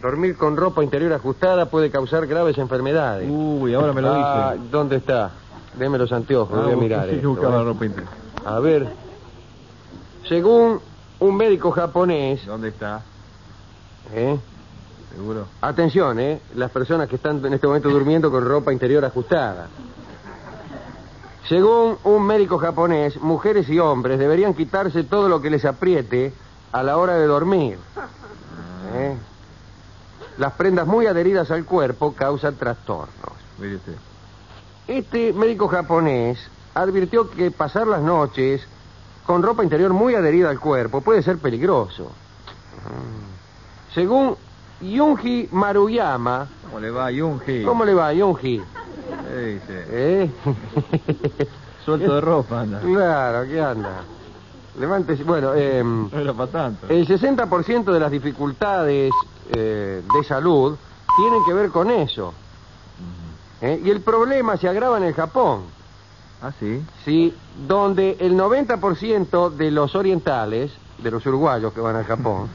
Dormir con ropa interior ajustada puede causar graves enfermedades. Uy, ahora me lo dice. ¿Dónde está? Deme los anteojos, voy a mirar esto. La ropa interior. A ver. Según un médico japonés... ¿Dónde está? ¿Seguro? Atención, las personas que están en este momento durmiendo con ropa interior ajustada. Según un médico japonés, mujeres y hombres deberían quitarse todo lo que les apriete a la hora de dormir. Las prendas muy adheridas al cuerpo causan trastornos. Mire usted. Este médico japonés advirtió que pasar las noches con ropa interior muy adherida al cuerpo puede ser peligroso. Según Junji Maruyama... ¿Cómo le va, Junji? ¿Cómo le va, Junji? Suelto de ropa, anda. Claro, ¿qué anda? Levántese. Bueno, no era para tanto. El 60% de las dificultades de salud tienen que ver con eso. Y el problema se agrava en el Japón. ¿Ah, sí? Sí, donde el 90% de los orientales, de los uruguayos que van al Japón,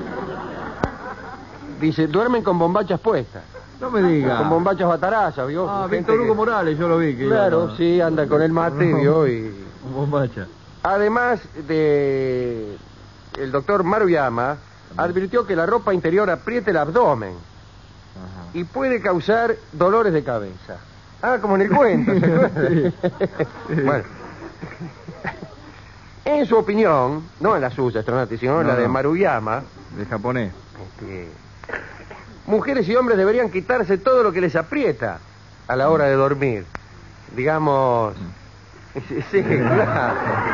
dice, duermen con bombachas puestas. No me diga. Con bombachas batarazas, ¿vio? Víctor Hugo Morales, yo lo vi. Claro, sí, anda con el mate, ¿vio? Y... bombacha. Además de... El doctor Maruyama advirtió que la ropa interior aprieta el abdomen. Ajá. Y puede causar dolores de cabeza. Como en el cuento, ¿se acuerdan? Sí. Bueno. En su opinión, no en la suya, Stronati, sino en la de Maruyama... De japonés. Mujeres y hombres deberían quitarse todo lo que les aprieta a la hora de dormir. Digamos... Sí, claro.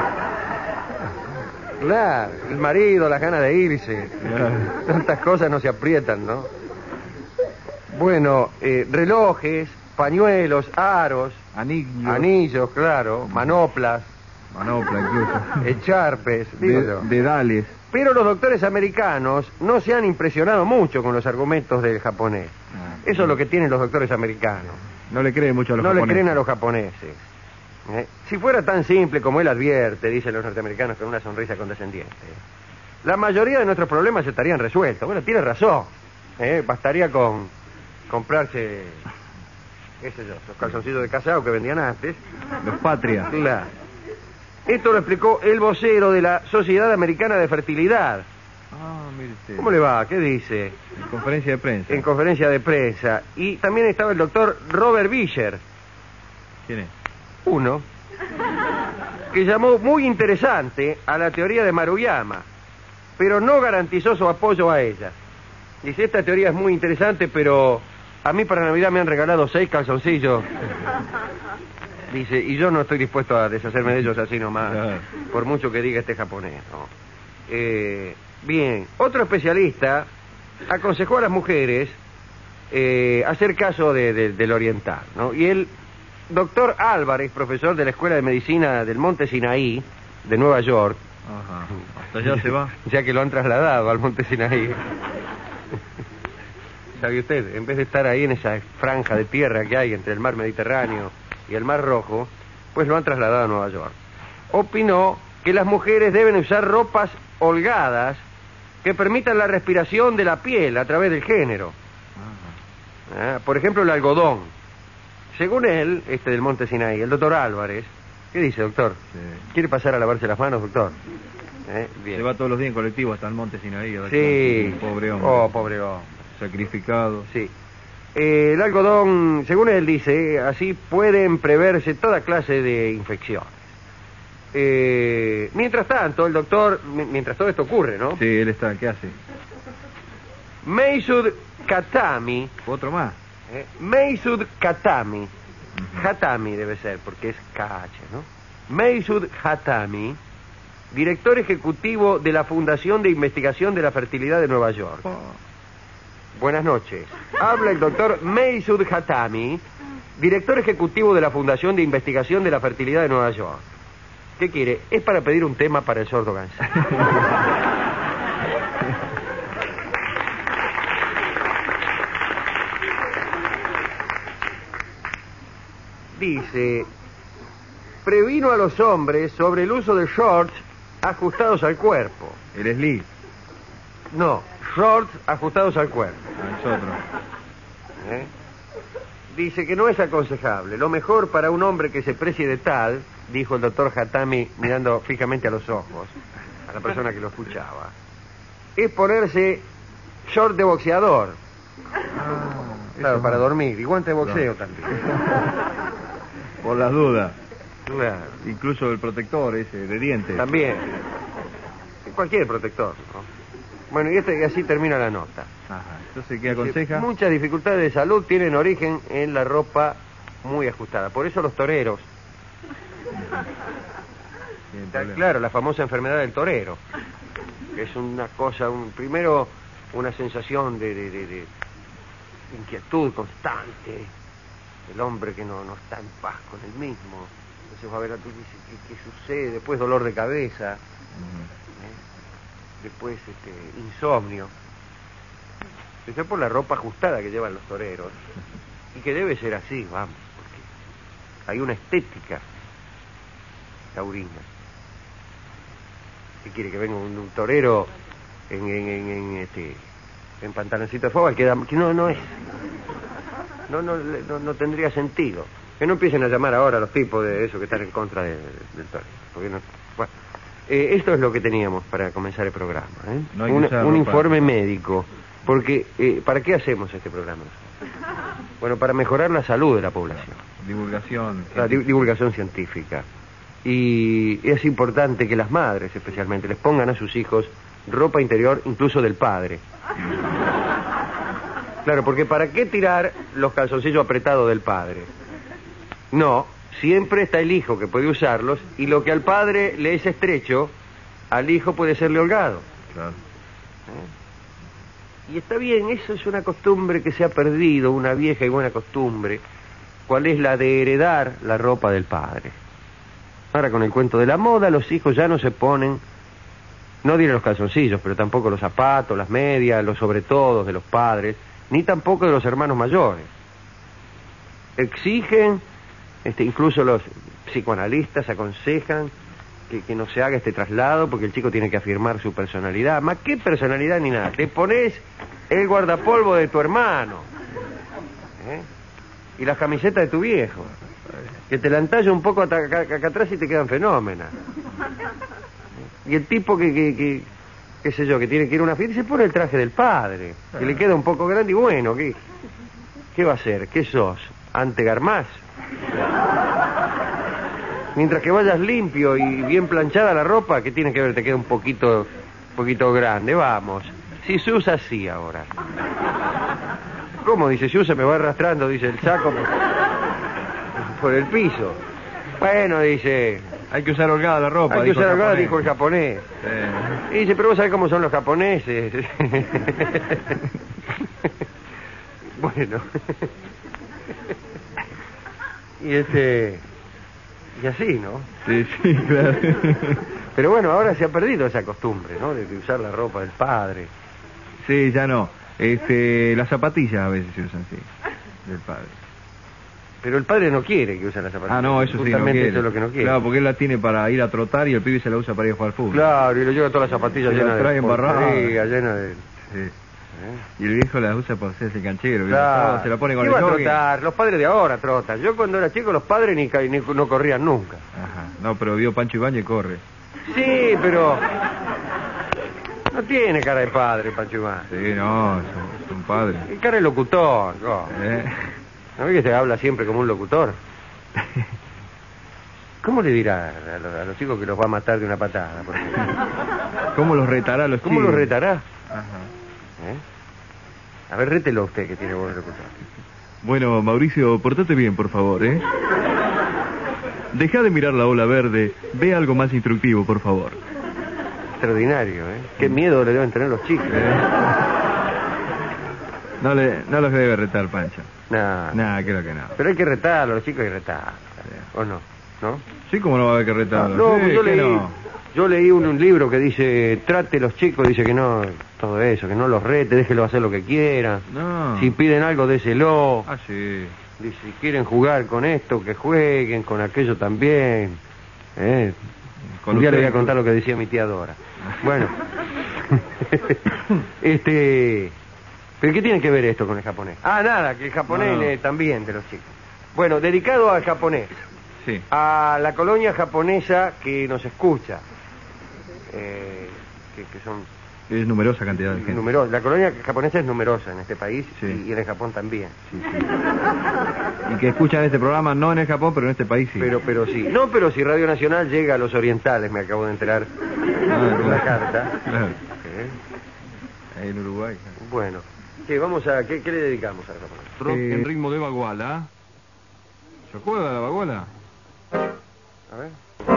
Claro, el marido, las ganas de irse. Tantas cosas no se aprietan, ¿no? Bueno, relojes, pañuelos, aros, anillos, claro, manoplas, incluso, echarpes, dedales. Pero los doctores americanos no se han impresionado mucho con los argumentos del japonés. Eso es lo que tienen los doctores americanos. No le creen mucho a los japoneses. No le creen a los japoneses. Si fuera tan simple como él advierte, dicen los norteamericanos con una sonrisa condescendiente, la mayoría de nuestros problemas estarían resueltos. Bueno, tiene razón. Bastaría con comprarse, qué sé yo, los calzoncillos de casado que vendían antes. Los Patria. Claro. Esto lo explicó el vocero de la Sociedad Americana de Fertilidad. Mire usted. ¿Cómo le va? ¿Qué dice? En conferencia de prensa. En conferencia de prensa. Y también estaba el doctor Robert Vischer. ¿Quién es? Uno, que llamó muy interesante a la teoría de Maruyama, pero no garantizó su apoyo a ella. Dice, esta teoría es muy interesante, pero a mí para Navidad me han regalado 6 calzoncillos. Dice, y yo no estoy dispuesto a deshacerme de ellos así nomás, por mucho que diga este japonés, ¿no? Bien, otro especialista aconsejó a las mujeres hacer caso del oriental, ¿no? Y el doctor Álvarez, profesor de la Escuela de Medicina del Monte Sinaí, de Nueva York. Ajá. Hasta allá se va. Ya que lo han trasladado al Monte Sinaí. ¿Sabe usted? En vez de estar ahí en esa franja de tierra que hay entre el mar Mediterráneo y el mar Rojo, pues lo han trasladado a Nueva York. Opinó que las mujeres deben usar ropas holgadas que permitan la respiración de la piel a través del género. Por ejemplo, el algodón. Según él, del Monte Sinaí, el doctor Álvarez, ¿qué dice, doctor? Sí. ¿Quiere pasar a lavarse las manos, doctor? Bien. Se va todos los días en colectivo hasta el Monte Sinaí. Sí. Pobre hombre. Oh, pobre hombre. Sacrificado. Sí. El algodón, según él dice, así pueden preverse toda clase de infecciones. Mientras tanto, el doctor, mientras todo esto ocurre, ¿no? Sí, él está, ¿qué hace? Meisud Katami. Otro más. Meisud Katami. Hatami debe ser, porque es KH, ¿no? Meisud Hatami, director ejecutivo de la Fundación de Investigación de la Fertilidad de Nueva York. Buenas noches. Habla el doctor Meisud Hatami, director ejecutivo de la Fundación de Investigación de la Fertilidad de Nueva York. ¿Qué quiere? Es para pedir un tema para el sordo Gansá. Dice, previno a los hombres sobre el uso de shorts ajustados al cuerpo. El slip. No, shorts ajustados al cuerpo. Es otro. ¿Eh? Dice que no es aconsejable. Lo mejor para un hombre que se precie de tal, dijo el doctor Hatami mirando fijamente a los ojos a la persona que lo escuchaba, es ponerse short de boxeador. Claro, para dormir. Y guante de boxeo también. Por las dudas. Claro. Incluso el protector ese de dientes. También. Cualquier protector, ¿no? Bueno, y así termina la nota. Ajá. Entonces, ¿qué aconseja? Muchas dificultades de salud tienen origen en la ropa muy ajustada. Por eso los toreros. Claro, la famosa enfermedad del torero. Que es una cosa, primero una sensación de inquietud constante. El hombre que no está en paz con él mismo. Entonces va a ver a tú dices, ¿qué sucede? Después dolor de cabeza. Después insomnio. Eso es por la ropa ajustada que llevan los toreros. Y que debe ser así, vamos, porque hay una estética taurina. ¿Qué quiere? Que venga un torero en pantaloncito de fútbol, que no es. No tendría sentido. Que no empiecen a llamar ahora a los tipos de eso que están en contra del torero. Porque no. Bueno. Esto es lo que teníamos para comenzar el programa, ¿eh? No hay que usarlo un informe médico, porque ¿para qué hacemos este programa? Bueno, para mejorar la salud de la población. Divulgación. La divulgación científica. Y es importante que las madres, especialmente, les pongan a sus hijos ropa interior, incluso del padre. Claro, porque ¿para qué tirar los calzoncillos apretados del padre? No. Siempre está el hijo que puede usarlos, y lo que al padre le es estrecho, al hijo puede serle holgado. Claro. Y está bien, eso es una costumbre que se ha perdido, una vieja y buena costumbre. ¿Cuál es la de heredar la ropa del padre? Ahora con el cuento de la moda, los hijos ya no se ponen, no diré los calzoncillos, pero tampoco los zapatos, las medias, los sobretodos de los padres, ni tampoco de los hermanos mayores. Exigen... incluso los psicoanalistas aconsejan que no se haga este traslado porque el chico tiene que afirmar su personalidad. ¿Más qué personalidad ni nada? Te pones el guardapolvo de tu hermano, y las camisetas de tu viejo, que te la entalla un poco acá atrás y te quedan fenómenas. Y el tipo qué sé yo, que tiene que ir a una fiesta, se pone el traje del padre, que le queda un poco grande y bueno, ¿qué va a hacer? ¿Qué sos? ¿Ante Garmás? Mientras que vayas limpio y bien planchada la ropa, ¿qué tiene que ver? Te queda un poquito grande, vamos. Si se usa así ahora. ¿Cómo? Dice, si usa me va arrastrando, dice el saco por el piso. Bueno, dice... Hay que usar holgada la ropa. Hay que usar holgada, dijo el japonés. Sí. Y dice, pero vos sabés cómo son los japoneses. Bueno... Y así, ¿no? Sí, claro. Pero bueno, ahora se ha perdido esa costumbre, ¿no? De usar la ropa del padre. Sí, ya no. Las zapatillas a veces se usan así, del padre. Pero el padre no quiere que use las zapatillas. Ah, no, eso sí, no justamente quiere. eso es lo que no quiere. Claro, porque él la tiene para ir a trotar y el pibe se la usa para ir a jugar al fútbol. Claro, y lo lleva todas las zapatillas Se llenas las trae de embarradas. porquería, llenas de... Sí. Y el viejo la usa para hacerse canchero. Claro. Se la pone con ¿Qué el va a jogging. trotar? Los padres de ahora trotan. Yo cuando era chico los padres ni no corrían nunca. Ajá. No, pero vio Pancho Ibáñez y corre. Sí, pero... No tiene cara de padre, Pancho Ibáñez. Sí, no, es un padre. Tiene cara de locutor. ¿No? ¿No ves que se habla siempre como un locutor? ¿Cómo le dirá a los chicos que los va a matar de una patada? Por ejemplo? ¿Cómo los retará a los chicos? ¿Cómo los retará? Ajá. A ver, rételo usted que tiene buen locutor. Bueno, Mauricio, portate bien, por favor, ¿eh? Deja de mirar la ola verde, ve algo más instructivo, por favor. Extraordinario, ¿eh? Qué miedo le deben tener los chicos. No los debe retar, Pancho. No. Nah, creo que no. Pero hay que retarlo, los chicos hay que retarlo. ¿O no? ¿No? Sí, como no va a haber que retarlo. No, Sí, yo leí un libro que dice, trate los chicos, dice que no, todo eso, que no los rete, déjelo hacer lo que quieran. No. Si piden algo, déselo. Ah, sí. Dice, si quieren jugar con esto, que jueguen, con aquello también. Un día le voy a contar lo que decía mi tía Dora. Bueno. ¿Pero qué tiene que ver esto con el japonés? Ah, nada, que el japonés No. también de los chicos. Bueno, dedicado al japonés, Sí. a la colonia japonesa que nos escucha, que son Es numerosa cantidad de gente. numerosos. La colonia japonesa es numerosa en este país Sí. y en el Japón también. Sí, sí. Y que escuchan este programa no en el Japón, pero en este país sí. Pero sí. No, pero si Radio Nacional llega a los orientales, me acabo de enterar en una carta. Claro. ¿Eh? Ahí en Uruguay. Bueno, ¿qué le dedicamos al japonés? Rock en ritmo de baguala. ¿Se acuerda de la baguala? A ver.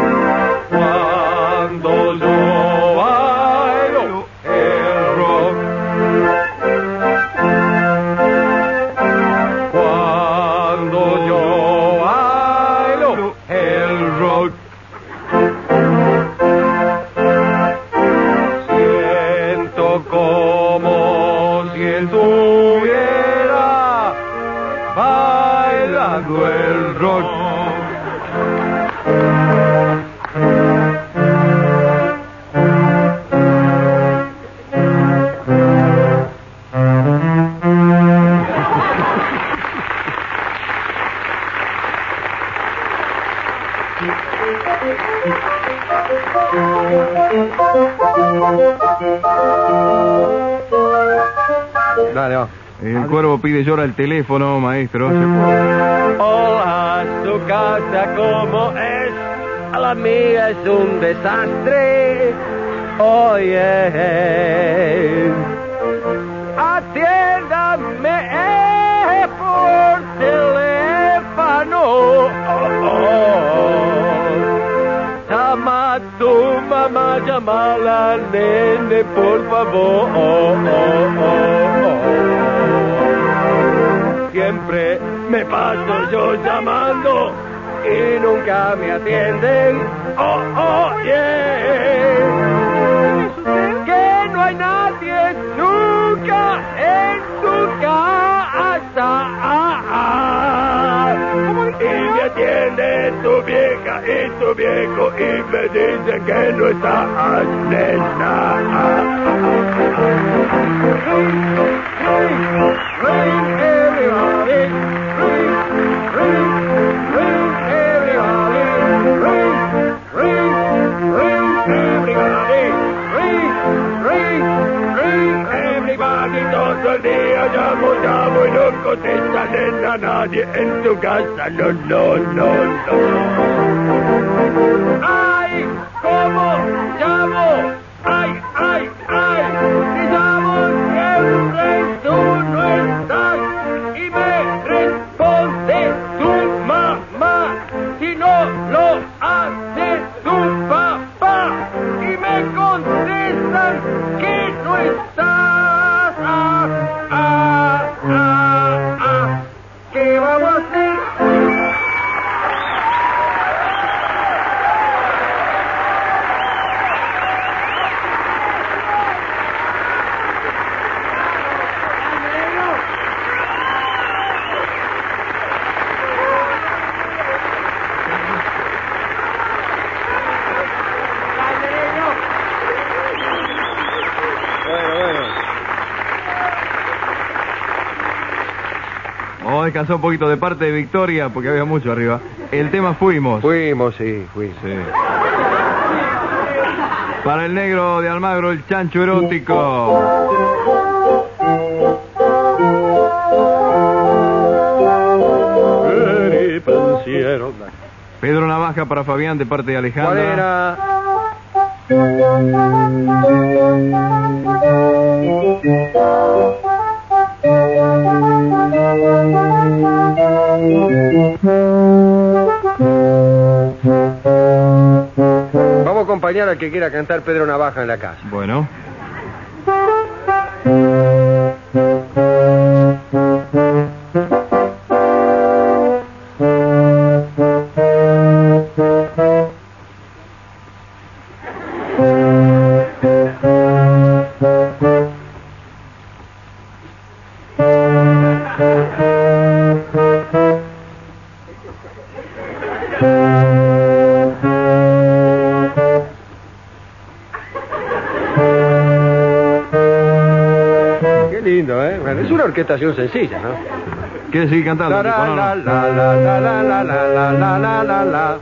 Cuando yo bailo el rock, cuando yo bailo el rock, siento como si estuviera bailando el rock. Dale, va. El cuervo pide llora el teléfono, maestro. Se puede. Hola, su casa como es, a la mía es un desastre. Oye, atiéndame por teléfono. Llama a tu mamá, llámala, nene, por favor. Siempre me paso yo llamando y nunca me atienden. Que no hay nadie nunca en tu casa. Y me atiende tu vieja y tu viejo y me dicen que no está nena. Ring, everybody, ring, ring, ring, everybody, ring, ring, ring, everybody, ring, ring, ring, everybody, todo el día llamo y no contesta nena nadie en tu casa, no. ¡Ay! ¿Cómo llamo? ¡Ay! Si llamo siempre tú no estás y me responde tu mamá. Si no lo hace tu papá y me contestan que no estás. ¿Qué vamos a hacer? Vamos a descansar un poquito de parte de Victoria, porque había mucho arriba. El tema Fuimos. Fuimos. Sí. Para el negro de Almagro, el chancho erótico. Pedro Navaja para Fabián de parte de Alejandra. ¿Cuál era? Vamos a acompañar al que quiera cantar Pedro Navaja en la casa. Bueno. orquestación sencilla, ¿no? ¿Quieres seguir cantando? La, tipo? No, la, no. la, la, la, la, la, la, la, la, la, la.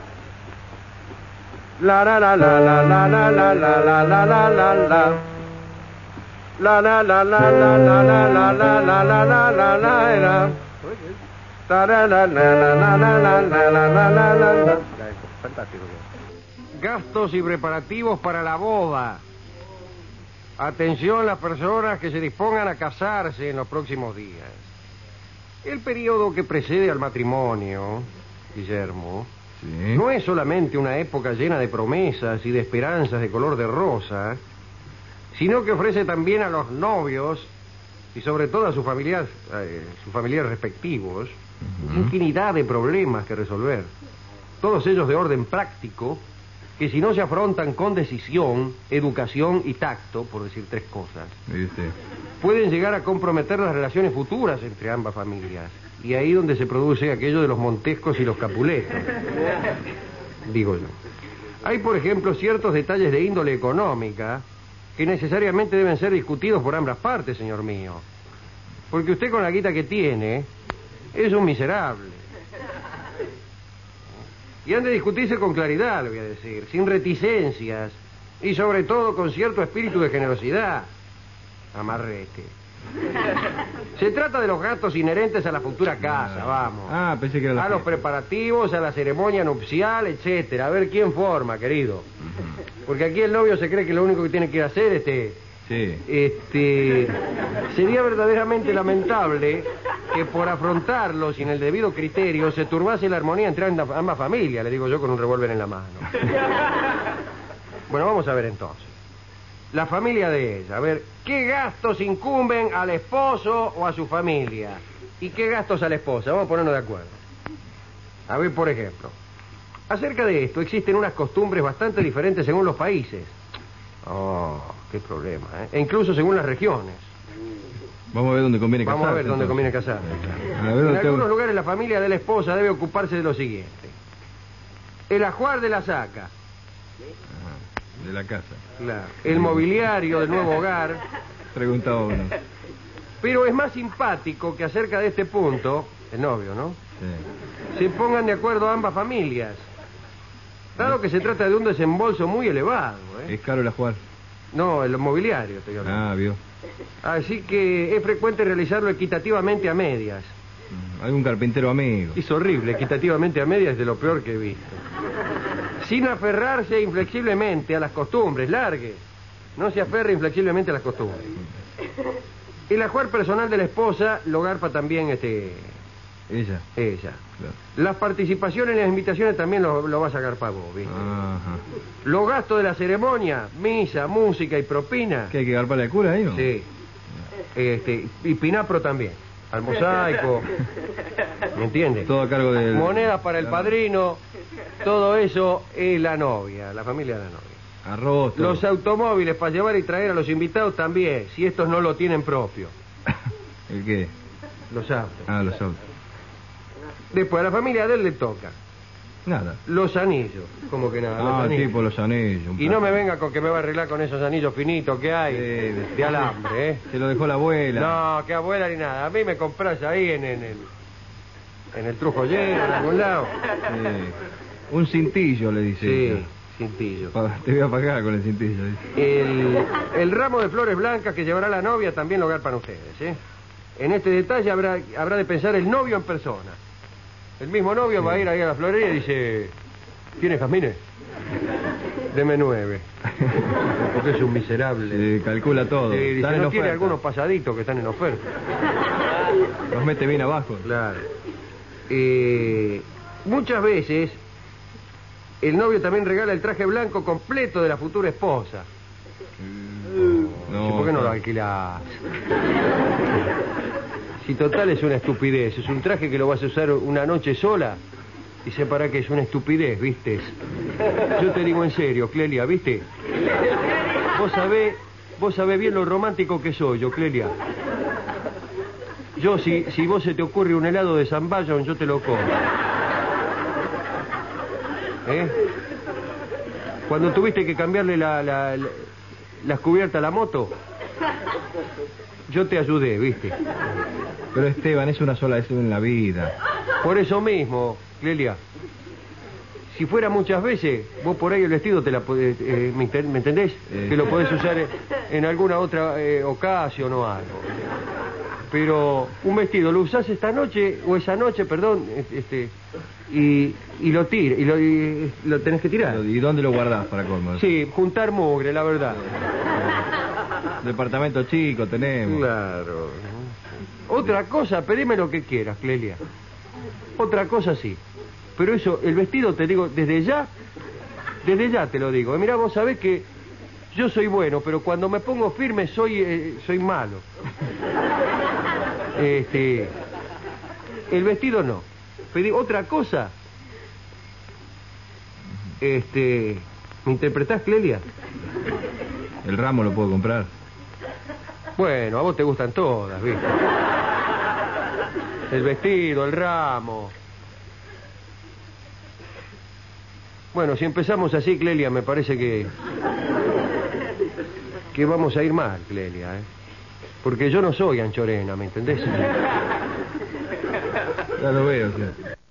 La la la la la la la la la la la la la la. La la la la la la la la la la la la la la era. La la la la la la la la la la la la la. Fantástico. Gastos y preparativos para la boda. Atención las personas que se dispongan a casarse en los próximos días. El periodo que precede al matrimonio, Guillermo, Sí. no es solamente una época llena de promesas y de esperanzas de color de rosa, sino que ofrece también a los novios y sobre todo a sus familiares respectivos infinidad de problemas que resolver. Todos ellos de orden práctico, que si no se afrontan con decisión, educación y tacto, por decir tres cosas, ¿Viste? pueden llegar a comprometer las relaciones futuras entre ambas familias. Y ahí donde se produce aquello de los Montescos y los Capuletos, digo yo. Hay, por ejemplo, ciertos detalles de índole económica que necesariamente deben ser discutidos por ambas partes, señor mío. Porque usted con la guita que tiene es un miserable. Y han de discutirse con claridad, le voy a decir, sin reticencias y sobre todo con cierto espíritu de generosidad. Amarrete. Se trata de los gastos inherentes a la futura casa, vamos. Ah, pensé que era la A los fiesta. preparativos, a la ceremonia nupcial, etcétera. A ver quién forma, querido. Porque aquí el novio se cree que lo único que tiene que hacer Sí. sería verdaderamente lamentable que por afrontarlo sin el debido criterio se turbase la armonía entre ambas familias, le digo yo con un revólver en la mano. Bueno, vamos a ver entonces. La familia de ella, a ver, ¿qué gastos incumben al esposo o a su familia? ¿Y qué gastos a la esposa? Vamos a ponernos de acuerdo. A ver, por ejemplo, acerca de esto existen unas costumbres bastante diferentes según los países. Oh, qué problema, ¿eh? E incluso según las regiones. Vamos a ver dónde conviene casarse. Vamos a ver dónde conviene casar. A ver, En ¿dónde tengo- algunos lugares la familia de la esposa debe ocuparse de lo siguiente. El ajuar de la saca. De la casa. Claro. El mobiliario del nuevo hogar. Preguntaba uno. Pero es más simpático que acerca de este punto, el novio, ¿no?, Sí. se pongan de acuerdo ambas familias. Dado que se trata de un desembolso muy elevado, ¿eh? ¿Es caro el ajuar? No, el mobiliario, estoy hablando. Ah, vio. Así que es frecuente realizarlo equitativamente a medias. Algún carpintero amigo. Es horrible, equitativamente a medias es de lo peor que he visto. Sin aferrarse inflexiblemente a las costumbres, largue. No se aferre inflexiblemente a las costumbres. El ajuar personal de la esposa lo garpa también Ella. ella. Claro. Las participaciones en las invitaciones también lo vas a garpar vos, ¿viste? Ajá. Los gastos de la ceremonia, misa, música y propina. ¿Qué hay que garparle al cura ahí, no? Sí. Y pinapro también. Al mosaico. ¿Me entiendes? Todo a cargo de... Monedas para el padrino. Todo eso es la novia, la familia de la novia. Arroz, todo. Los automóviles para llevar y traer a los invitados también, si estos no lo tienen propio. ¿El qué? Los autos. Ah, los autos. Después a la familia de él le toca Nada. los anillos. ¿Cómo que nada? Los Ah, anillos. tipo los anillos. un Y no plato. me venga con que me va a arreglar con esos anillos finitos que hay Sí, de alambre, ¿eh? Se lo dejó la abuela. No, que abuela ni nada. A mí me compras ahí en el Trujo Lleno, en algún lado. Sí. Un cintillo, le dice. Sí, ella. cintillo. Te voy a pagar con el cintillo. Dice. El ramo de flores blancas que llevará la novia también lo garpan ustedes, ¿eh? En este detalle habrá de pensar el novio en persona. El mismo novio va a ir ahí a la florería y dice: ¿Tienes jazmines? Deme 9. Porque es un miserable. Calcula todo. Sí, dice, Están en no tiene oferta. algunos pasaditos que están en oferta. Los mete bien abajo. Claro. Muchas veces el novio también regala el traje blanco completo de la futura esposa. No, Sí, ¿por qué no lo alquilás? Si total es una estupidez, es un traje que lo vas a usar una noche sola. Dice, ¿para qué? Es una estupidez, ¿viste? Yo te digo en serio, Clelia, ¿viste? Vos sabés bien lo romántico que soy yo, Clelia. Yo, si vos se te ocurre un helado de San Byron, yo te lo como. ¿Eh? Cuando tuviste que cambiarle las cubiertas a la moto, yo te ayudé, ¿viste? Pero Esteban, es una sola vez en la vida. Por eso mismo, Clelia. Si fuera muchas veces, vos por ahí el vestido te la podés, ¿me entendés? Que lo podés usar en alguna otra ocasión o algo. Pero un vestido lo usás esta noche, o esa noche, perdón, y lo tira, y lo tenés que tirar. ¿Y dónde lo guardás para colmo? Sí, juntar mugre, la verdad. Departamento chico tenemos. Claro. Otra cosa, pedime lo que quieras, Clelia. Otra cosa sí. Pero eso, el vestido, te digo, desde ya te lo digo. Mirá, vos sabés que yo soy bueno, pero cuando me pongo firme soy malo. El vestido no. Pedí otra cosa. ¿Me interpretás, Clelia? El ramo lo puedo comprar. Bueno, a vos te gustan todas, ¿viste? El vestido, el ramo. Bueno, si empezamos así, Clelia, me parece que vamos a ir mal, Clelia, ¿eh? Porque yo no soy anchorena, ¿me entendés? Ya lo veo, sí.